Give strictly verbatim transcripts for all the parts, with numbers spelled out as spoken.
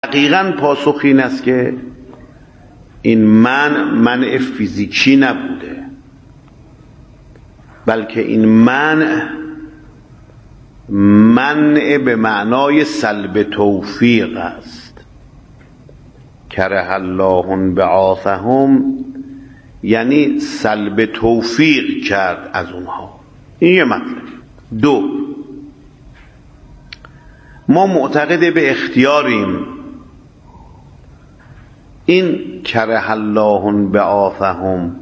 دقیقاً پاسخ این است که این منع منع فیزیکی نبوده، بلکه این منع منع به معنای سلب توفیق است. کره الله بعاثهم یعنی سلب توفیق کرد از اونها. این یه مطلب. دو، ما معتقد به اختیاریم. این کره الله بعاثهم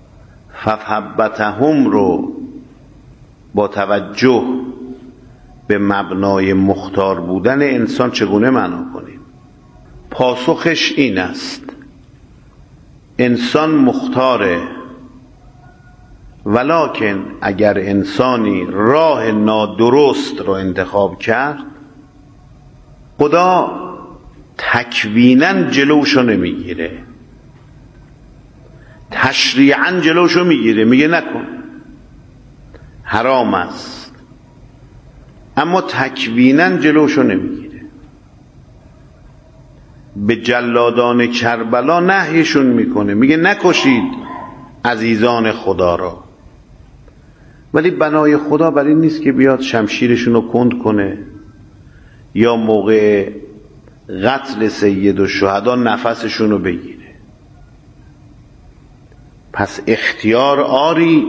فثبتهم رو با توجه به مبنای مختار بودن انسان چگونه معنا کنیم؟ پاسخش این است: انسان مختاره، ولکن اگر انسانی راه نادرست رو انتخاب کرد، خدا تکویناً جلوشو نمیگیره، تشریعاً جلوشو میگیره، میگه نکن، حرام است، اما تکویناً جلوشو نمیگیره. به جلادان کربلا نهیشون میکنه، میگه نکشید عزیزان خدا را، ولی بنای خدا برای این نیست که بیاد شمشیرشون رو کند کنه یا موقع قتل سید الشهدا نفسشون رو بگیره. پس اختیار آری،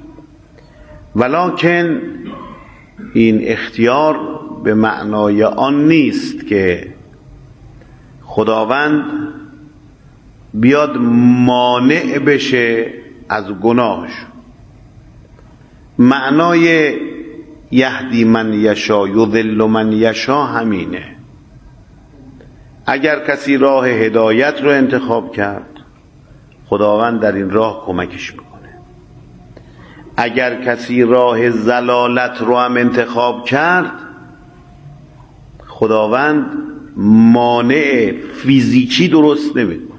ولکن این اختیار به معنای آن نیست که خداوند بیاد مانع بشه از گناهش. معنای یهدی من یشا یضل من یشا همینه. اگر کسی راه هدایت رو انتخاب کرد، خداوند در این راه کمکش میکنه. اگر کسی راه ضلالت رو هم انتخاب کرد، خداوند مانع فیزیکی درست نمیکنه.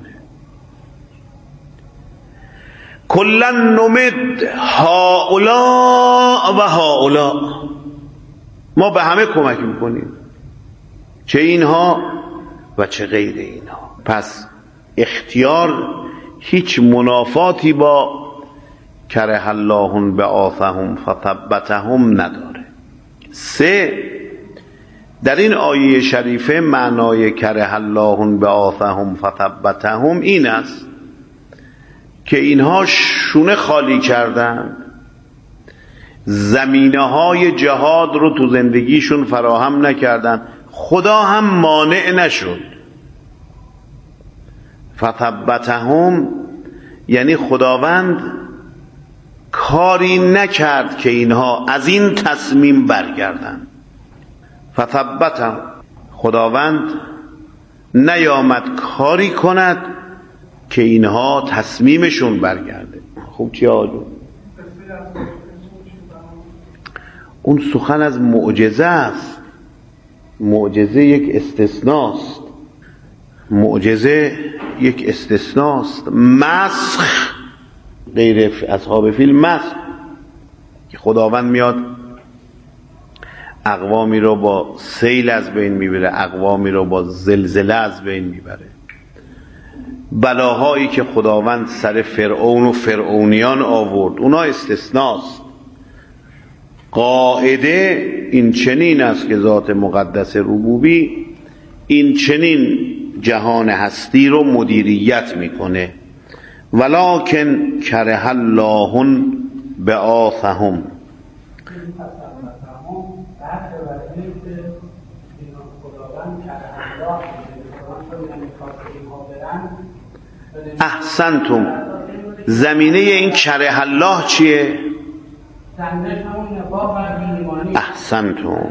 کلا نمد هؤلاء و هؤلاء، ما به همه کمک میکنیم، چه اینها و چه غیر اینها. پس اختیار هیچ منافاتی با کره الله بعاثهم فثبتهم نداره. سه، در این آیه شریفه معنای کره الله بعاثهم فثبتهم این است که اینها شونه خالی کردن، زمینه های جهاد رو تو زندگیشون فراهم نکردن، خدا هم مانع نشد. فثبتهم یعنی خداوند کاری نکرد که اینها از این تصمیم برگردن. فثبتهم، خداوند نیامد کاری کند که اینها تصمیمشون برگرده. خوب چی آجو؟ اون سخن از معجزه است. معجزه یک استثناست. معجزه یک استثناست. مسخ غیر اصحاب فیل مسخ، که خداوند میاد اقوامی رو با سیل از بین میبره، اقوامی رو با زلزله از بین میبره. بلاهایی که خداوند سر فرعون و فرعونیان آورد اونا استثناست. قاعده این چنین است که ذات مقدس ربوبی این چنین جهان هستی رو مدیریت میکنه. ولکن کره الله بعاثهم، احسنتم. زمینه این کره الله چیه؟ احسنتم.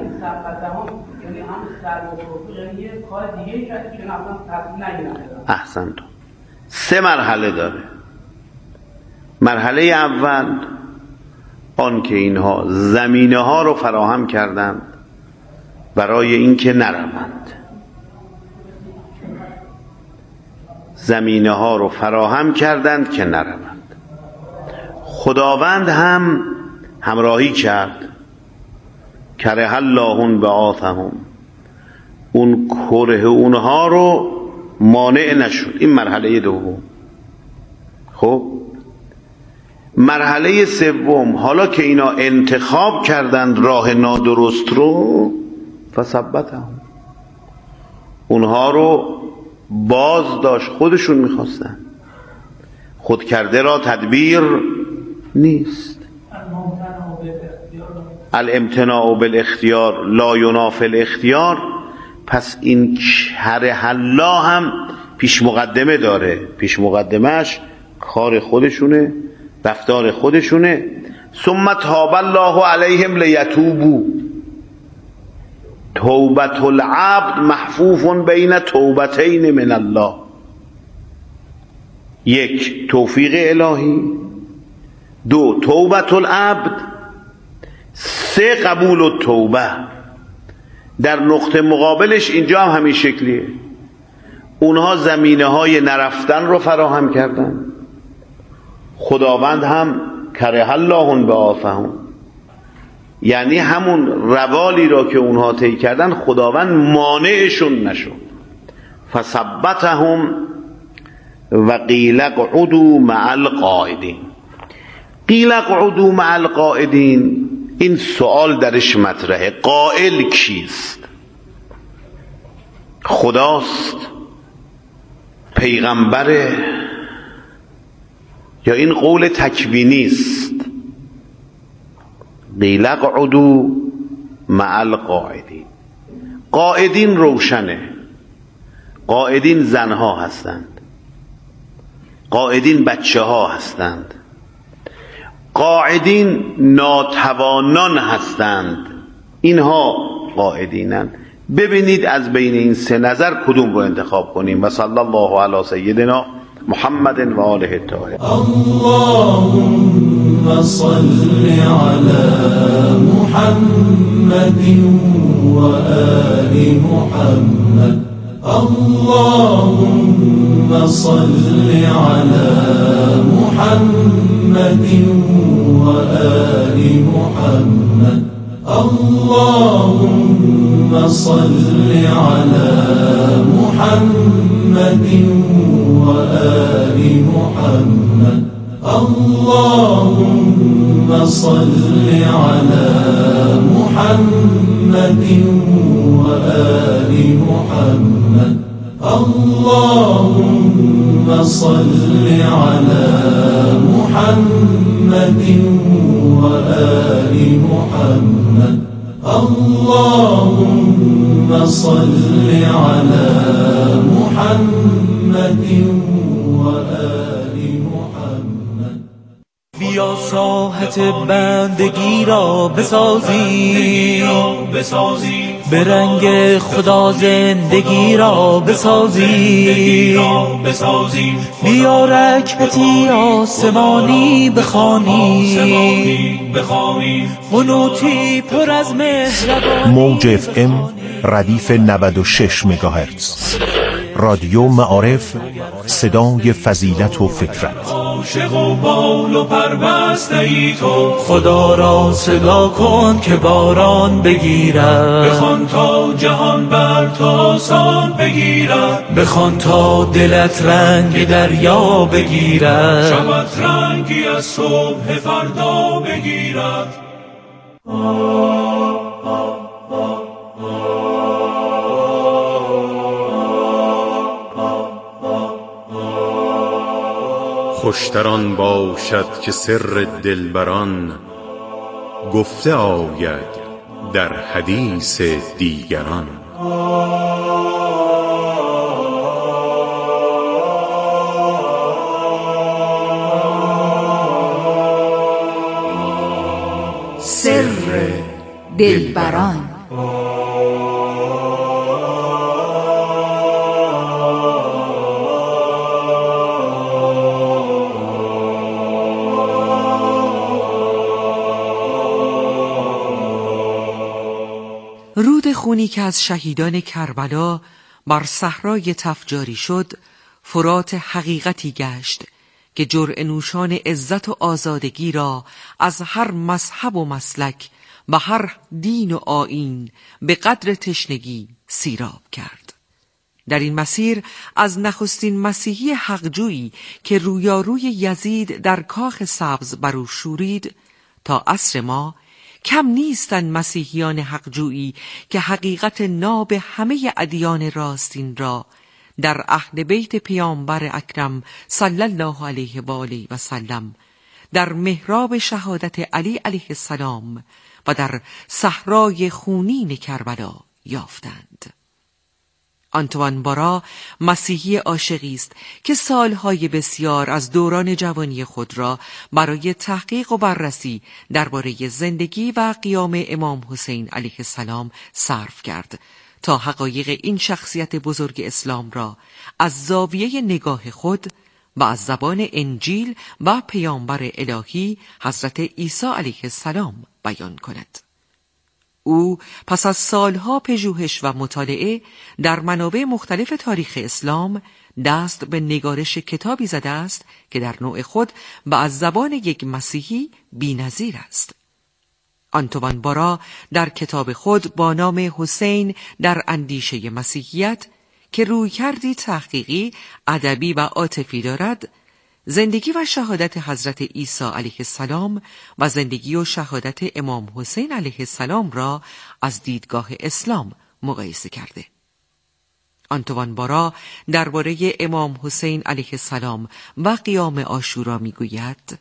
احسنتم. سه مرحله داره. مرحله اول آن که اینها زمینه ها رو فراهم کردند برای اینکه نروند. زمینه ها رو فراهم کردند که نروند. خداوند هم همراهی کرد. کره الله بعاثهم اون کره اونها رو مانع نشد. این مرحله دوم. خب مرحله سوم، حالا که اینا انتخاب کردند راه نادرست رو، فثبتهم، اونها رو باز داشت، خودشون میخواستن، خود کرده را تدبیر نیست. الامتناع بالاختیار لا ینافی الاختیار. پس این کر حلا هم پیش مقدمه داره، پیش مقدمهش کار خودشونه، رفتار خودشونه. ثم تاب الله علیهم لیتوبوا. توبة العبد محفوف بین توبتین من الله. یک، توفیق الهی. دو، توبة العبد. سه، قبول التوبه. در نقطه مقابلش اینجا هم همین شکلیه. اونها زمینه های نرفتن رو فراهم کردن، خداوند هم کره الله بعافهم، یعنی همون روالی را که اونها طی کردن خداوند مانعشون نشد. فثبتهم و قیل اقعدوا مع القاعدین. قیل اقعدوا مع القاعدین، این سوال درش مطرحه. قائل کیست؟ خداست؟ پیغمبره؟ یا این قول تکوینی است؟ قیل اقعدوا مع القاعدین. قاعدین روشنه. قاعدین زنها هستند، قاعدین بچه ها هستند، قاعدین ناتوانان هستند. اینها قاعدینند. ببینید از بین این سه نظر کدوم رو انتخاب کنیم. و صلی الله علی سیدنا محمد و آله الطاهرین. اللهم صل علی محمد و آل محمد. اللهم صل علی محمد و آل محمد. اللهم صل علی محمد و آل محمد. اللهم صل علی محمد و آل محمد. اللهم صل علی محمد و آل محمد. اللهم صل علی محمد و آل محمد. بیا ساحت بندگی را بسازی، به رنگ خدا زندگی را بسازی. بیا رکعتی آسمانی بخوانی، قنوتی پر از مهربانی. موج اف ام ردیف نود و شش مگاهرتز. رادیو معارف، صدای فضیلت و فکرت. عاشق و بال و پربسته ای تو، خدا را صدا کن که باران بگیرد. بخوان تا جهان بر تو آسان بگیرد، بخوان تا دلت رنگ دریا بگیرد، شبت رنگی از صبح فردا بگیرد. خوشتران باشد که سر دلبران گفته آید در حدیث دیگران. سر دلبران. رود خونی که از شهیدان کربلا بر صحرای تف جاری شد، فرات حقیقتی گشت که جرعه نوشان عزت و آزادگی را از هر مذهب و مسلک و هر دین و آیین به قدر تشنگی سیراب کرد. در این مسیر از نخستین مسیحی حقجویی که رویاروی یزید در کاخ سبز بر او شورید تا عصر ما کم نیستند مسیحیان حقجویی که حقیقت ناب همه ادیان راستین را در اهل بیت پیامبر اکرم صلی الله علیه و آله و سلم، در محراب شهادت علی علیه السلام و در صحرای خونین کربلا یافتند. آنتوان بارا مسیحی عاشقی است که سالهای بسیار از دوران جوانی خود را برای تحقیق و بررسی درباره زندگی و قیام امام حسین علیه السلام صرف کرد تا حقایق این شخصیت بزرگ اسلام را از زاویه نگاه خود و از زبان انجیل و پیامبر الهی حضرت عیسی علیه السلام بیان کند. او پس از سالها پژوهش و مطالعه در منابع مختلف تاریخ اسلام دست به نگارش کتابی زده است که در نوع خود و از زبان یک مسیحی بی‌نظیر است. آنتوان بارا در کتاب خود با نام حسین در اندیشه مسیحیت که رویکردی تحقیقی، ادبی و عاطفی دارد، زندگی و شهادت حضرت عیسی علیه السلام و زندگی و شهادت امام حسین علیه السلام را از دیدگاه اسلام مقایسه کرده. آنتوان بارا درباره امام حسین علیه السلام و قیام عاشورا میگوید: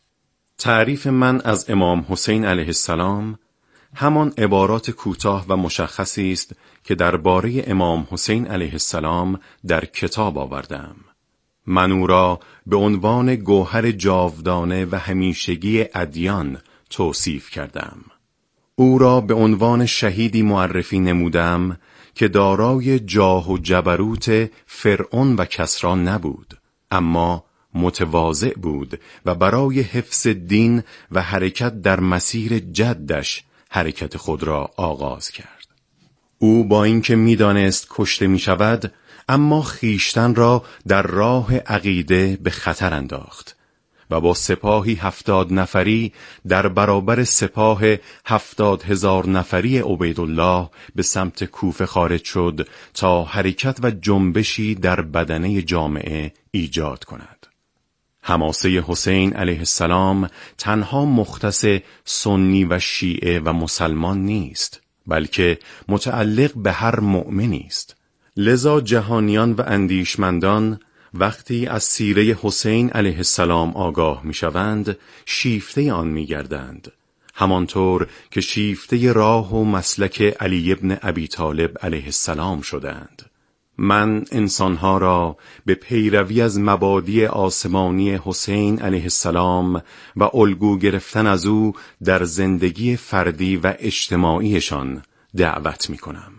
تعریف من از امام حسین علیه السلام همان عبارات کوتاه و مشخصی است که درباره امام حسین علیه السلام در کتاب آوردم. من او را به عنوان گوهر جاودانه و همیشگی ادیان توصیف کردم. او را به عنوان شهیدی معرفی نمودم که دارای جاه و جبروت فرعون و کسری نبود، اما متواضع بود و برای حفظ دین و حرکت در مسیر جدش حرکت خود را آغاز کرد. او با اینکه می‌دانست کشته می‌شود، اما خیشتن را در راه عقیده به خطر انداخت و با سپاهی هفتاد نفری در برابر سپاه هفتاد هزار نفری عبیدالله به سمت کوفه خارج شد تا حرکت و جنبشی در بدنه جامعه ایجاد کند. حماسه حسین علیه السلام تنها مختص سنی و شیعه و مسلمان نیست، بلکه متعلق به هر مؤمنی است. لذا جهانیان و اندیشمندان وقتی از سیره حسین علیه السلام آگاه می‌شوند، شیفته آن می‌گردند، همانطور که شیفته راه و مسلک علی ابن ابی طالب علیه السلام شدند. من انسانها را به پیروی از مبادی آسمانی حسین علیه السلام و الگو گرفتن از او در زندگی فردی و اجتماعیشان دعوت می‌کنم.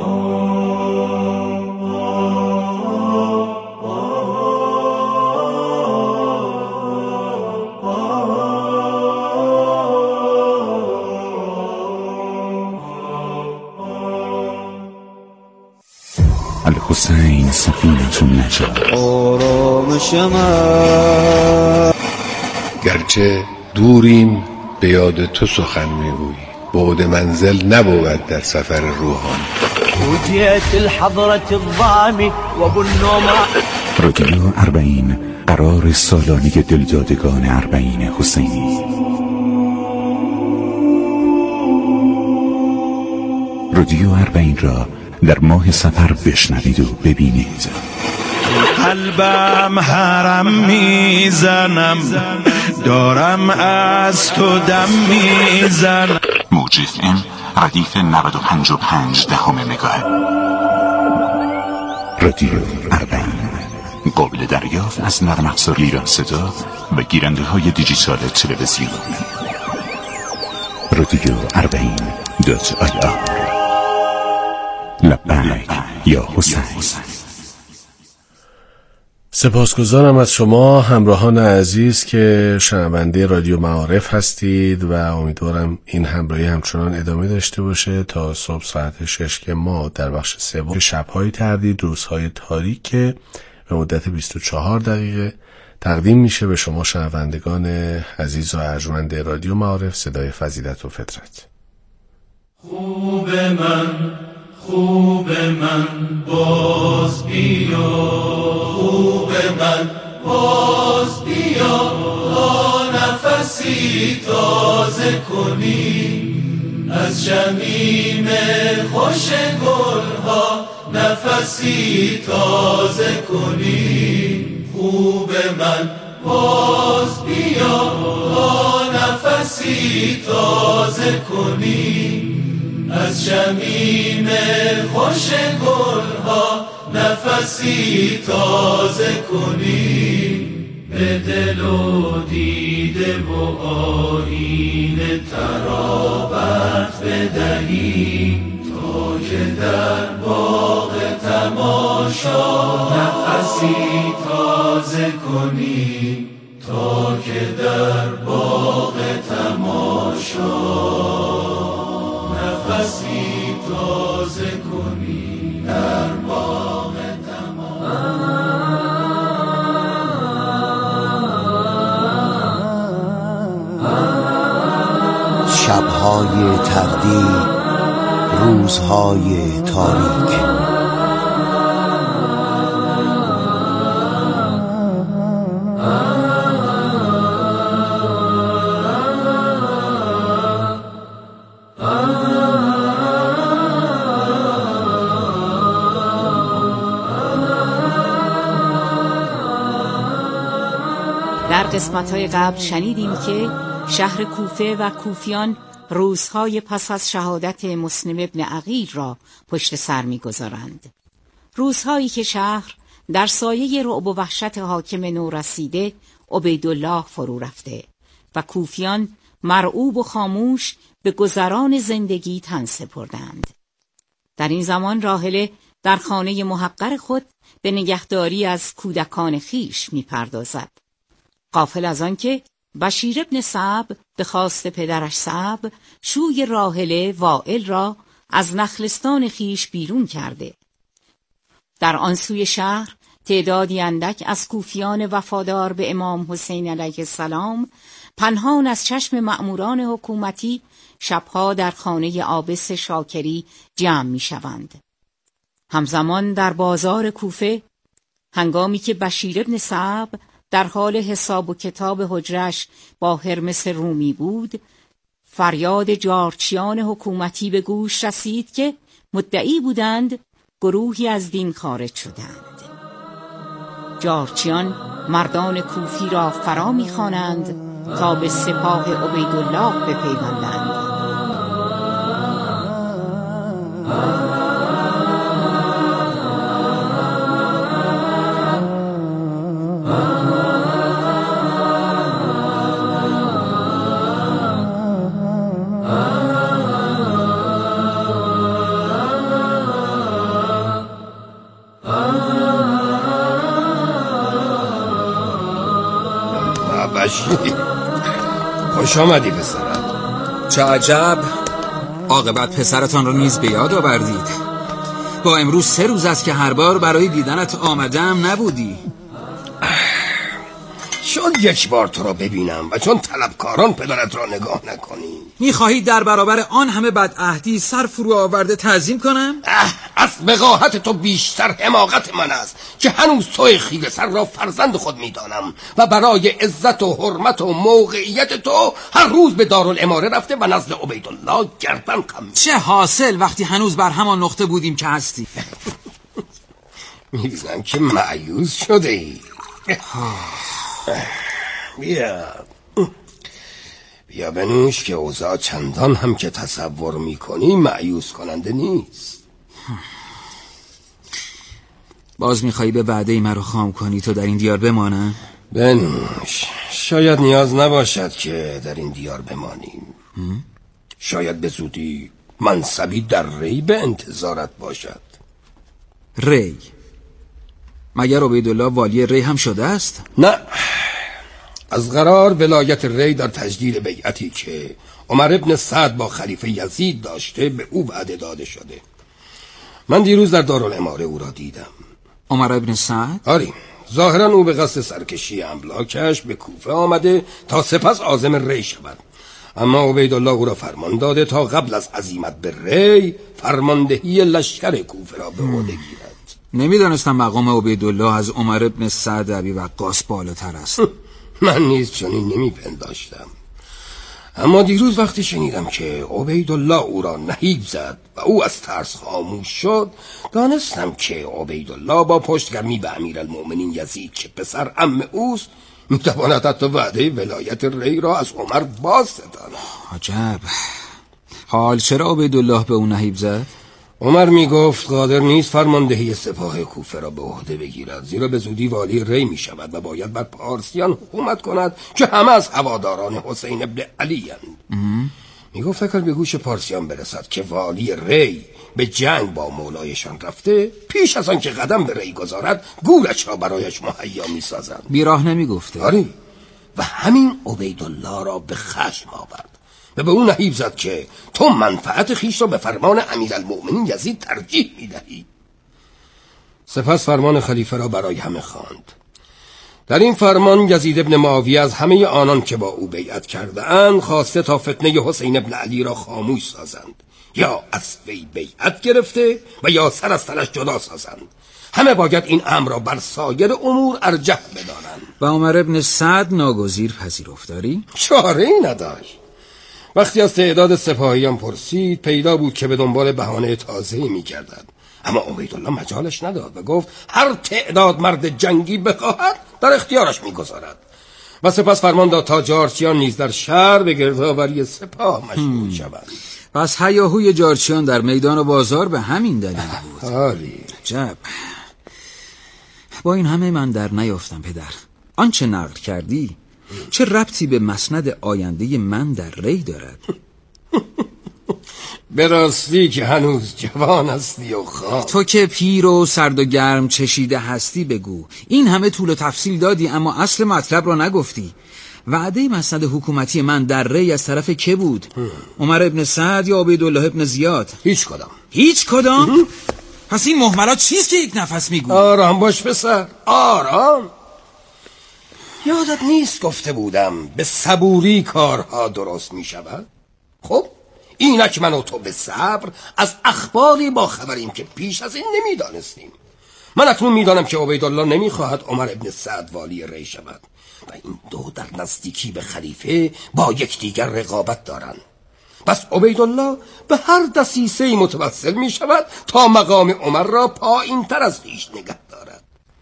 الحسین سفینة النجاة. آرامش من گرچه دوریم به یاد تو سخن میگویی، بعد منزل نبود در سفر روحانی. وجهت الحضرة الضامي وابو النومة. رادیو اربعین، قرار سالانه دلدادگان اربعین حسینی. رادیو اربعین را در ماه سفر بشنوید و ببینید. قلبم حرم میزنم، دارم از تو دم میزنم. موج اف ام ردیف نود و پنج و پنج دهم مگاهرتز. رادیو اربعین، قابل دریافت از نرم افزار ایران صدا و گیرنده های دیجیتال تلویزیون. رادیو اربعین دات آی آر. لبیک یا حسین. سپاسگزارم از شما همراهان عزیز که شنونده رادیو معارف هستید و امیدوارم این همراهی همچنان ادامه داشته باشه تا صبح ساعت شش که ما در بخش سوم شب‌های تردید، روزهای تاریک که به مدت بیست و چهار دقیقه تقدیم میشه به شما شنوندگان عزیز و ارجمند رادیو معارف، صدای فضیلت و فطرت. خوب من خوب من باز بیا، خوب من باز بیا، تا نفسی تازه کنی از شمیم خوش گلها، نفسی تازه کنی. خوب من باز بیا، تا نفسی تازه کنی از شمیم خوش گلها، نفسی تازه کنی. به دل و دیده و آیین ترابت بدهیم، تا که در باغ تماشا نفسی تازه کنی، تا که در باغ تماشا نفسی تازه کنی، در باغ تماشا. شب‌های تردید، روزهای تاریک، در قسمت‌های قبل شنیدیم که شهر کوفه و کوفیان روزهای پس از شهادت مسلم ابن عقیل را پشت سر می‌گذارند. روزهایی که شهر در سایه رعب و وحشت حاکم نورسیده عبیدالله فرو رفته و کوفیان مرعوب و خاموش به گذران زندگی تن سپردند. در این زمان راحله در خانه محقر خود به نگهداری از کودکان خیش می‌پردازد. غافل از آن که بشیر ابن صعب به خواست پدرش صعب شوی راحله وائل را از نخلستان خیش بیرون کرده. در آن سوی شهر تعدادی اندک از کوفیان وفادار به امام حسین علیه السلام پنهان از چشم مأموران حکومتی شبها در خانه عابس شاکری جمع می شوند. همزمان در بازار کوفه هنگامی که بشیر ابن صعب در حال حساب و کتاب حجرش با هرمس رومی بود، فریاد جارچیان حکومتی به گوش رسید که مدعی بودند گروهی از دین خارج شدند. جارچیان مردان کوفی را فرا می‌خوانند تا به سپاه عبیدالله بپیوندند. خوش آمدی پسرم. چه عجب، عاقبت پسرتان را نیز به یاد آوردید. با امروز سه روز است که هر بار برای دیدنت آمدم نبودی. شد یک بار تو را ببینم و چون طلبکاران پدرت را نگاه نکنی. میخواهی در برابر آن همه بدعهدی سر فرو آورده تعظیم کنم؟ از وقاحت تو بیشتر حماقت من است که هنوز توی خیره سر را فرزند خود میدانم و برای عزت و حرمت و موقعیت تو هر روز به دارالاماره رفته و نزد عبیدالله گردن خم. چه حاصل وقتی هنوز بر همان نقطه بودیم که هستی؟ می‌بینم که مایوس شده ای. بیا بیا بنوش که اوضاع چندان هم که تصور میکنی مایوس کننده نیست. باز میخوایی به وعده مرا خام کنی تو در این دیار بمانم؟ بنوش، شاید نیاز نباشد که در این دیار بمانیم. شاید به زودی منصبی در ری به انتظارت باشد. ری؟ مگر عبیدالله والی ری هم شده است؟ نه، از قرار ولایت ری در تجدید بیعتی که عمر ابن سعد با خلیفه یزید داشته به او وعده داده شده. من دیروز در دارالاماره او را دیدم. عمر ابن سعد؟ آری، ظاهرا او به قصد سرکشی املاکش به کوفه آمده تا سپس عازم ری شود، اما عبیدالله او را فرمان داده تا قبل از عزیمت به ری فرماندهی لشکر کوفه را به عهده گیرد. نمیدانستم مقام عبیدالله از عمر ابن سعد ابی وقاص بالاتر است. من نیز چنین نمیپنداشتم، اما دیروز وقتی شنیدم که عبیدالله او را نهیب زد و او از ترس خاموش شد، دانستم که عبیدالله با پشتگرمی به امیرالمؤمنین یزید که پسر عم اوست میتواند حتی وعده ولایت ری را از عمر باز ستاند. عجب. حال چرا عبیدالله به او نهیب زد؟ عمر میگفت قادر نیست فرماندهی سپاه کوفه را به عهده بگیرد، زیرا به زودی والی ری می شود و باید بر پارسیان حکومت کند که همه از هواداران حسین ابن علی اند. میگفت اگر به گوش پارسیان برسد که والی ری به جنگ با مولایشان رفته، پیش از آن که قدم به ری گذارد گورش را برایش مهیا می سازند. بیراه نمی گفته؟ آری، و همین عبیدالله را به خشم آورد و به اون نهیب زد که تو منفعت خیش را به فرمان امیرالمؤمنین یزید ترجیح میدهی. سپس فرمان خلیفه را برای همه خواند. در این فرمان یزید ابن معاویه از همه آنان که با او بیعت کرده اند خواسته تا فتنه حسین ابن علی را خاموش سازند، یا از وی بیعت گرفته و یا سر از سرش جدا سازند. همه باید این امر را بر سایر امور ارجح بدانند. و عمر ابن سعد ناگزیر پذیرفت. داری؟ چاره ای نداشت. وقتی از تعداد سپاهیان پرسید، پیدا بود که به دنبال بهانه تازه‌ای می‌گردد. اما عبیدالله مجالش نداد و گفت هر تعداد مرد جنگی بخواهد در اختیارش می‌گذارد. و سپس فرمان داد تا جارچیان نیز در شهر به گردآوری سپاه مشغول شوند. پس هیاهوی جارچیان در میدان و بازار به همین دلیل بود. آری. عجب. با این همه من در نیافتم پدر. آنچه نقل کردی چه ربطی به مسند آینده من در ری دارد؟ به راستی که هنوز جوان هستی و خام. تو که پیر و سرد و گرم چشیده هستی بگو. این همه طول و تفصیل دادی اما اصل مطلب را نگفتی. وعده مسند حکومتی من در ری از طرف که بود؟ عمر ابن سعد یا عبیدالله ابن زیاد؟ هیچ کدام. هیچ کدام؟ پس این مهملات چیست که یک نفس میگو؟ آرام باش پسر، آرام. یادت نیست گفته بودم به صبوری کارها درست می شود؟ خب اینک من و تو به صبر از اخباری با خبریم که پیش از این نمی دانستیم. من اکنون می دانم که عبیدالله نمی خواهد عمر ابن سعد والی ری شود و این دو در نزدیکی به خلیفه با یکدیگر رقابت دارند. پس عبیدالله به هر دسیسه‌ای متوسل می شود تا مقام عمر را پایین تر از خویش نگه دارد.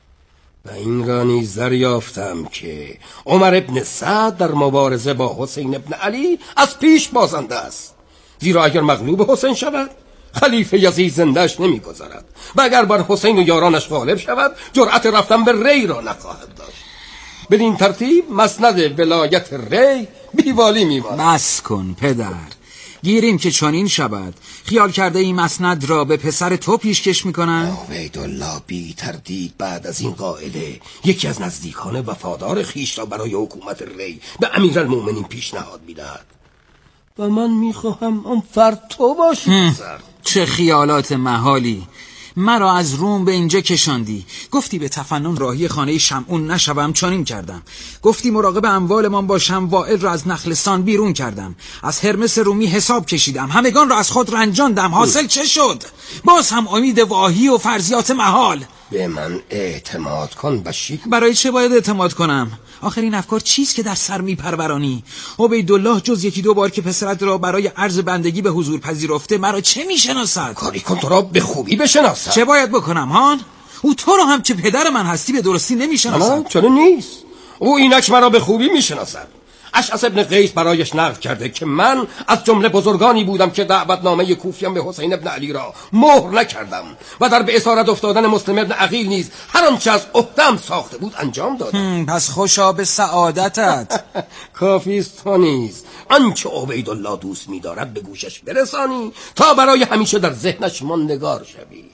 و این را نیز دریافتم که عمر ابن سعد در مبارزه با حسین ابن علی از پیش بازنده است، زیرا اگر مغلوب حسین شود خلیفه یزید زندهش نمی گذارد و اگر بر حسین و یارانش غالب شود جرأت رفتن به ری را نخواهد داشت. بدین ترتیب مسند ولایت ری بیوالی می ماند. بس کن پدر، گیریم که چنین شود. خیال کرده این مسند را به پسر تو پیشکش میکنن؟ عبیدالله بی تردید بعد از این قائله یکی از نزدیکان وفادار خیش را برای حکومت ری به امیرالمؤمنین پیشنهاد میدهد و من میخواهم آن فرد تو باشی. چه خیالات محالی. مرا از روم به اینجا کشاندی. گفتی به تفنن راهی خانه شمعون نشوم، چنین کردم. گفتی مراقب اموالمان باشم، وائل را از نخلستان بیرون کردم. از هرمس رومی حساب کشیدم، همگان را از خود رنجاندم. حاصل چه شد؟ باز هم امید واهی و فرضیات محال. به من اعتماد کن بشی. برای چه باید اعتماد کنم؟ آخر این افکار چیست که در سر میپرورانی؟ عبیدالله جز یکی دو بار که پسرت را برای عرض بندگی به حضور پذیرفته مرا چه میشناسد؟ کاری کن تو را به خوبی بشناسد. چه باید بکنم هان؟ او تو را هم که پدر من هستی به درستی نمیشناسد. چرا نیست؟ او اینک مرا به خوبی میشناسد. اشعث ابن قیس برایش نقل کرده که من از جمله بزرگانی بودم که دعوتنامه کوفیان به حسین ابن علی را مهر نکردم و در به اسارت افتادن مسلم ابن عقیل نیز هر آنچه از عهده‌ام ساخته بود انجام دادم. پس خوشا به سعادتت. کافی است تو نیز آنچه عبیدالله دوست می‌دارد به گوشش برسانی تا برای همیشه در ذهنش ماندگار شوی.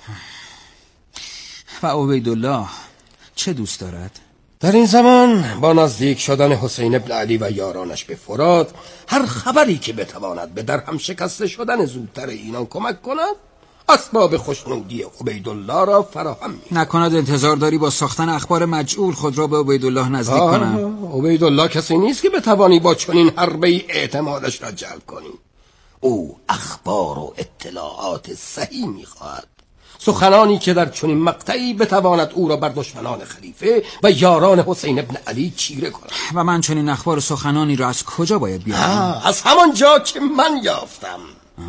و عبیدالله چه دوست دارد؟ در این زمان با نزدیک شدن حسین ابن علی و یارانش به فرات هر خبری که بتواند به در هم شکسته شدن زودتر اینان کمک کند اسباب خوشنودی عبیدالله را فراهم می. نکند انتظار داری با ساختن اخبار مجعول خود را به عبیدالله نزدیک کنم؟ عبیدالله کسی نیست که بتوانی با چنین حربه‌ای اعتمادش را جلب کنی. او اخبار و اطلاعات صحیح می‌خواهد، سخنانی که در چنین مقطعی بتواند او را بر دشمنان خلیفه و یاران حسین ابن علی چیره کند. و من چنین اخبار و سخنانی را از کجا باید بیارم؟ از همان جا که من یافتم.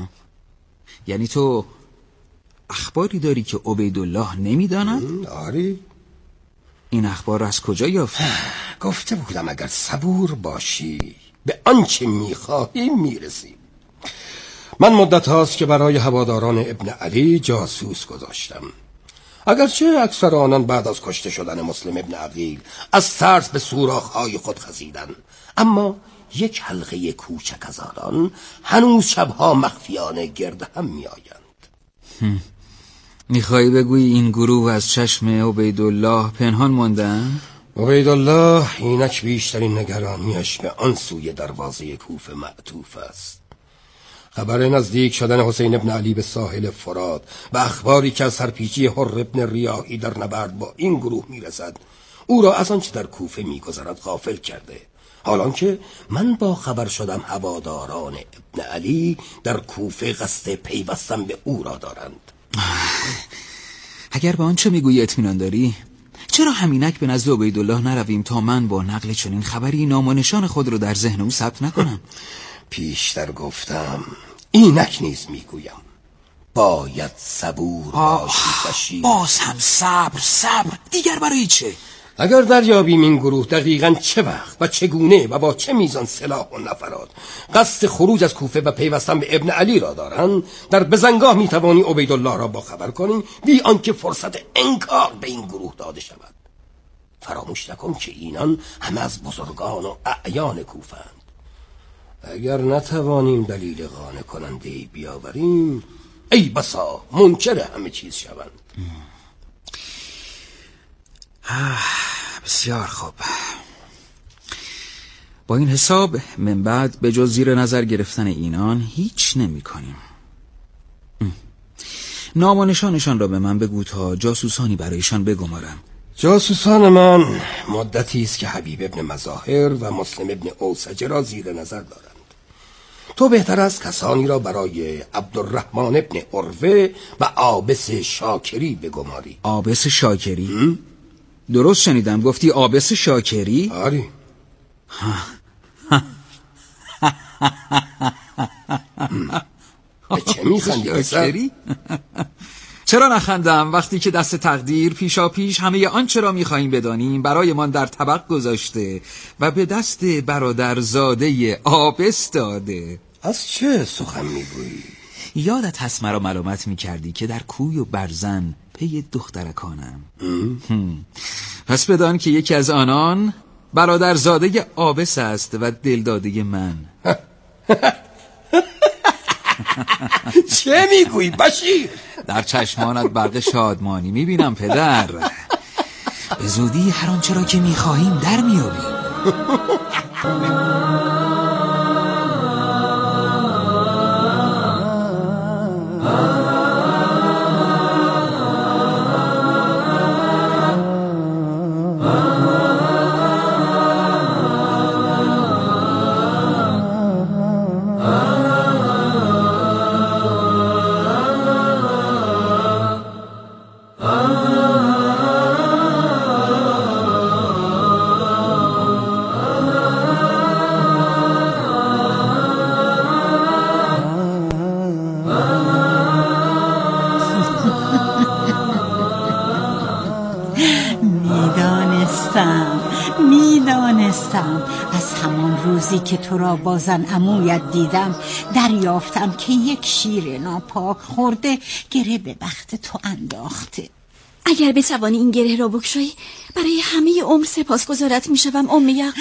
یعنی تو اخباری داری که عبیدالله نمیداند؟ آری. این اخبار را از کجا یافتی؟ گفته بودم اگر صبور باشی به آنچه میخواهی میرسی. من مدت هاست که برای هواداران ابن علی جاسوس گذاشتم، اگرچه اکثر آنان بعد از کشته شدن مسلم ابن عقیل از ترس به سوراخ‌های خود خزیدند، اما یک حلقه کوچک از آنان هنوز شبها مخفیانه گرد هم میآیند. میخوایی بگویی این گروه از چشم عبیدالله پنهان ماندن؟ عبیدالله اینک بیشترین نگرانیش به آن سوی دروازه کوفه معطوف است. خبر نزدیک شدن حسین ابن علی به ساحل فرات و اخباری که از سرپیچی حر ابن ریاحی در نبرد با این گروه میرسد او را از آنچه در کوفه میگذرد غافل کرده، حالان که من با خبر شدم هواداران ابن علی در کوفه قصد پیوستن به او را دارند. اگر به آنچه میگویی اطمینان داری، چرا همینک به نزد عبیدالله نرویم تا من با نقل چنین خبری نام و نشان خود رو در ذهن او ثبت نکنم؟ پیشتر گفتم، اینک نیز میگویم، باید صبور باشی باشی. باز هم صبر صبر دیگر برای چه؟ اگر دریابیم این گروه دقیقاً چه وقت و چگونه و با چه میزان سلاح و نفرات قصد خروج از کوفه و پیوستن به ابن علی را دارند، در بزنگاه میتوانی عبیدالله را با خبر کنی بی آنکه فرصت انکار به این گروه داده شود. فراموش نکن که اینان همه از بزرگان و اعیان کوفه اند. اگر نتوانیم دلیل قانع کننده بیاوریم، ای بسا منکر همه چیز شوند. بسیار خوب. با این حساب من بعد به جز زیر نظر گرفتن اینان هیچ نمی کنیم. نام و نشانشان را به من بگو تا جاسوسانی برایشان بگمارم. جاسوسان من مدتی است که حبیب ابن مظاهر و مسلم ابن اوسجه را زیر نظر دارند. تو بهتر از کسانی را برای عبدالرحمن ابن عروه و عابس شاکری بگماری. عابس شاکری؟ درست شنیدم گفتی عابس شاکری؟ آری. به چه میخندی پسر؟ چرا نخندم وقتی که دست تقدیر پیشا پیش همه آنچه را میخواهیم بدانیم برای من در طبق گذاشته و به دست برادر زاده عابس داده. از چه سخن میگویی؟ یادت هست مرا ملامت میکردی که در کوی و برزن پی دخترکانم. پس بدان که یکی از آنان برادر زاده عابس است و دلداده من. چه میگویی بشیر؟ در چشمانت برق شادمانی میبینم پدر. به زودی هر آنچه را که میخواهیم در میابیم. میدانستم از همان روزی که تو را با زن عمویت دیدم دریافتم که یک شیر ناپاک خورده گره به بخت تو انداخته. اگر بتوانی این گره را بگشایی برای همه عمر سپاسگزارت میشوم ام یعقوب.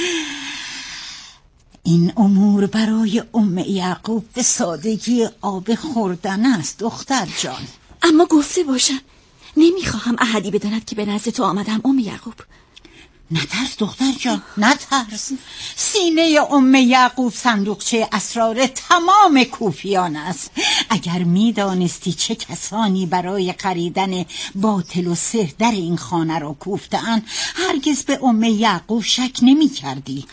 این امور برای ام یعقوب به سادگی آب خوردن است دختر جان. اما گفته باشم نمیخواهم احدی بداند که به نزد تو آمدم ام یعقوب. نترس دختر جان، نترس. سینه ام یعقوب صندوقچه اسرار تمام کوفیان است. اگر میدانستی چه کسانی برای خریدن باطل و سحر در این خانه را کوفته‌اند، هرگز به ام یعقوب شک نمی کردی.